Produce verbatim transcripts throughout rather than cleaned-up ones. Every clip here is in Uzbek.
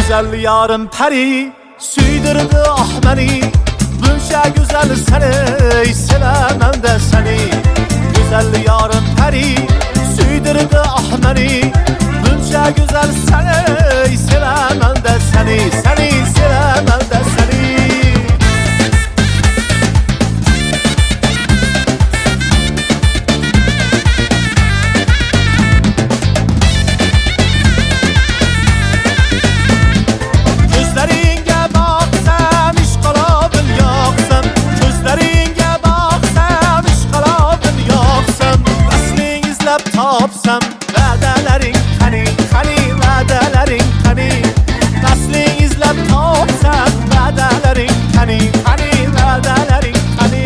Güzel yarım peri süydürdü ah beni. Bunca güzel seni sevemem de seni. Güzel yarım peri süydürdü ah beni. Bunca güzel seni sevemem de seni. Seni sevemem de seni. Tapsam vədələrin qəni, qəni vədələrin qəni. Nəslin izləb tapsam vədələrin qəni, qəni vədələrin qəni.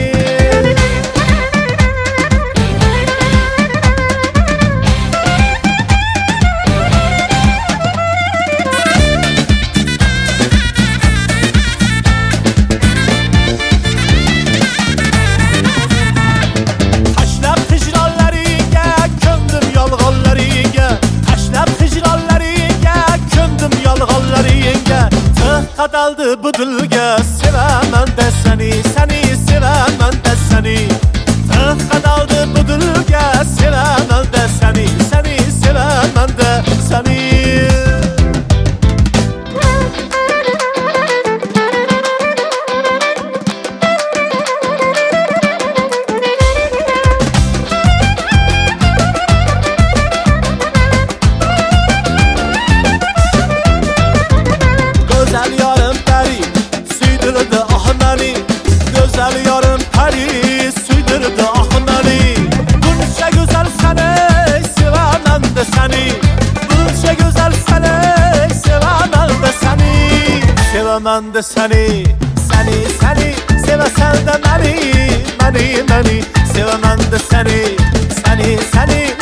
Qadaldı bu dilga sevemem de seni, seni sevemem de seni. Qadaldı bu dilga sevemem de seni, seni sevemem de seni. Güzel yarım peri süydürdü ah beni. Bunca güzel seni sevemem de seni. Bunca güzel seni sevemem de seni. Sevemem de seni. Seni seni sevesen de beni, beni beni. Sevemem de seni. Seni seni